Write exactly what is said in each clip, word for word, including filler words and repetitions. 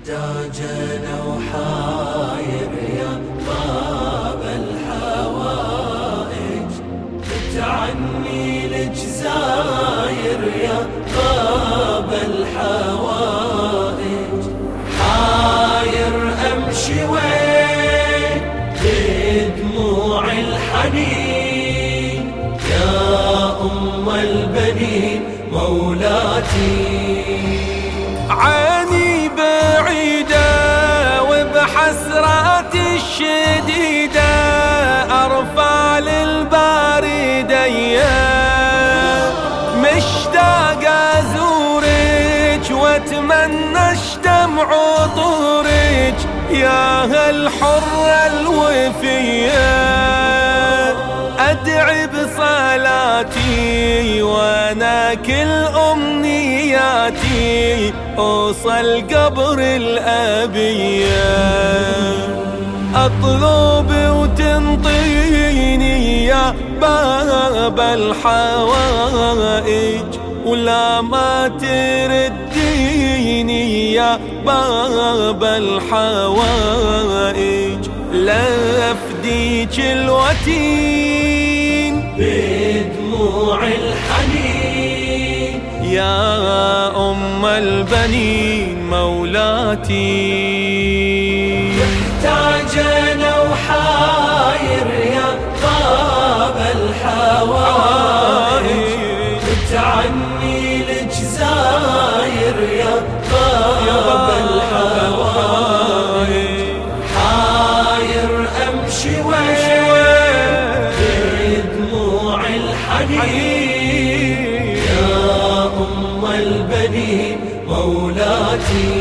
محتاجنا وحاير يا طاب الحوائج، بتعني لك زاير يا طاب الحوائج. حاير امشي وين بدموع الحنين يا ام البنين مولاتي. عيني بعيدة وبحسراتي الشديدة أرفع للباري ديا، مشتاق أزورك وأتمنى اشتم عطورك يا هالحرة الوفية. أدعي بصلاتي وأنا كل أمنياتي أوصل قبر الأبية. أطلب وتنطيني يا باب الحوائج، ولا ما ترديني يا باب الحوائج. لا أفديك الوتين بدموع الحنين يا أم البنين مولاتي. محتاجنا وحاير يا طاب الحوائج، بتعني لك زاير يا طاب الحوائج. حاير امشي وين بدموع الحنين يا ام البنين مولاتي.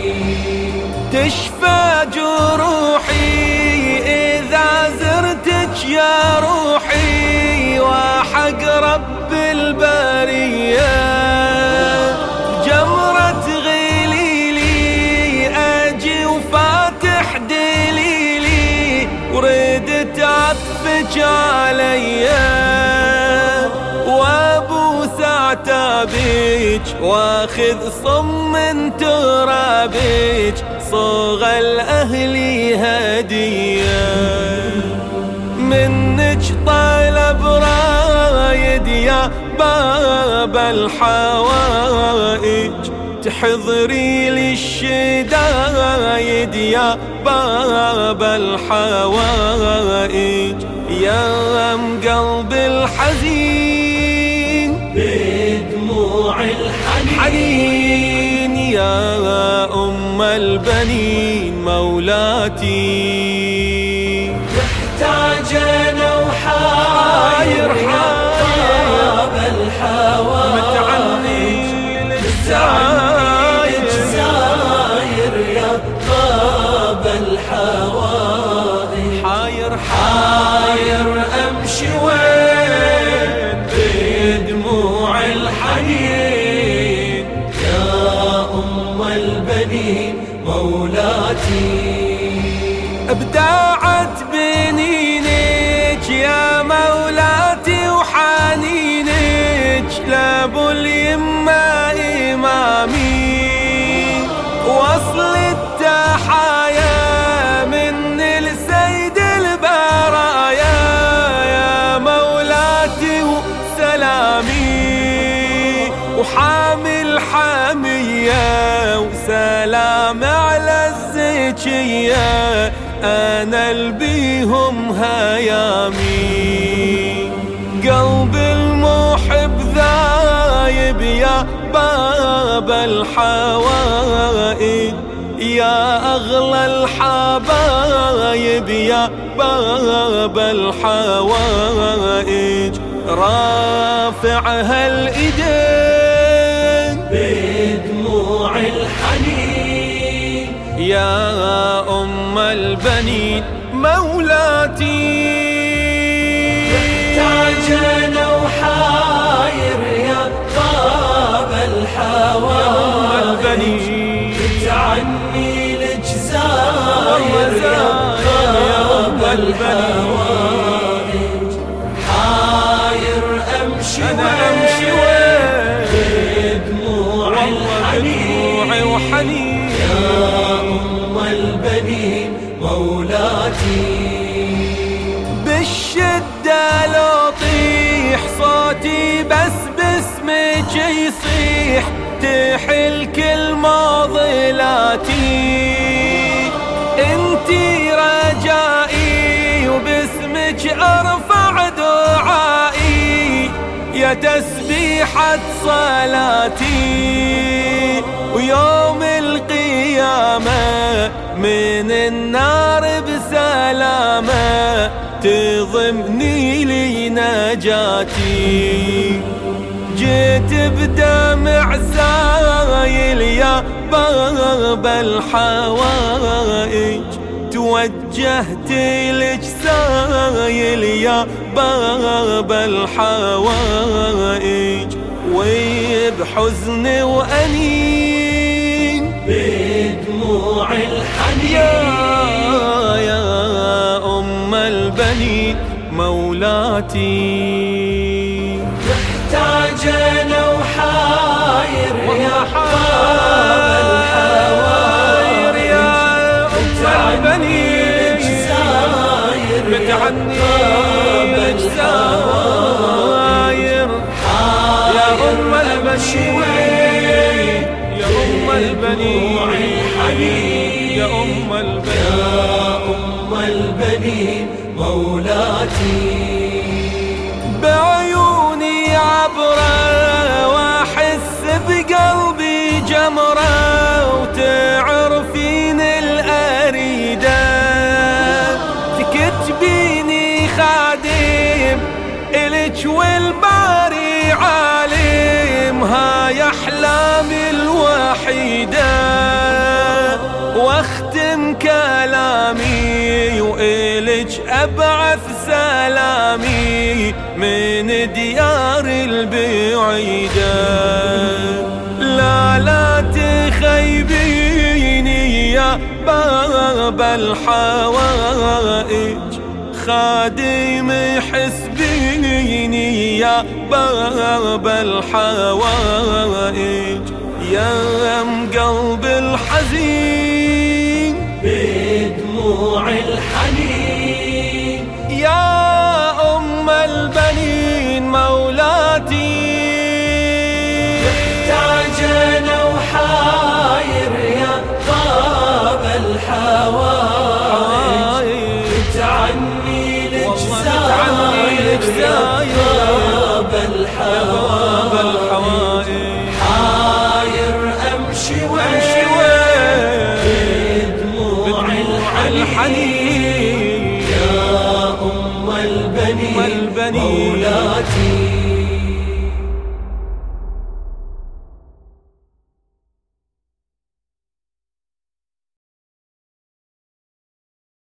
تشفى جروحي إذا زرتك يا روحي، وحق رب البرية جمرة غليلي أجي وفاتح دليلي، وردت عطفك عليا وابوس عتابك واخذ صم من ترابك صوغ الأهلي هدية. منك طلب رايد يا باب الحوائج، تحضري لي الشدايد يا باب الحوائج. يا ام قلب الحزين بدموع الحنين يا ام البنين مولاتي. محتاجنا وحاير يا طاب الحوائج، متعني لك زاير يا طاب الحوائج. حاير حاير امشي وين بدموع الحنين يا ام البنين مولاتي. ابداعت بنينك يا مولاتي وحنينك لابو اليمة إمامي، وصل التحايا من السيد البرايا يا مولاتي وسلامي، وحامل حامية وسلام على الزكية أنا البيهم هيامي. قلب المحب ذايب يا باب الحوائج، يا أغلى الحبايب يا باب الحوائج. رافعها الإيدين بدموع الحنين يا أم البنين مولاتي. محتاجنا وحاير يا طاب الحوائج، بتعني لك زاير يا طاب الحوائج. حاير امشي وين بدموع الحنين وحنين يا مولاتي. بالشدة لو طيح صوتي بس باسمك يصيح، تحل كل معضلاتي. انتي رجائي وباسمك ارفع دعائي، يا تسبيحة صلاتي. ويوم القيامة من النار بسلامة، تضمني لي نجاتي. جيت بدمع سايل يا باب الحوائج، توجهت لك سايل يا باب الحوائج. وبحزن وأنين بدموع الحنين، يا يا أم البنين مولاتي. محتاج أنا وحاير يا باب الحواير، يا أم البنين ساير متعني لك ساير. يا أم البنين يا أم البنين يا أم البنين يا أم البنين مولاتي. بعيوني عبرة واحس بقلبي جمرة، وتعرفين الأريدة. تكتبيني خادم إلك والباري عالم، هاي أحلامي الوحيدة. واختم كلامي وإلك أبعث سلامي من ديار البعيدة. لا لا تخيبيني يا باب الحوائج، خادم حسبيني يا باب الحوائج. يا ام قلب الحزين بدموع الحنين، يا أم البنين مولاتي. محتاج أنا وحاير يا باب الحوايج، تعني لك ساير يا باب الحوايج. حاير أمشي وين بدموع الحنين، يا أم البنين مولاتي.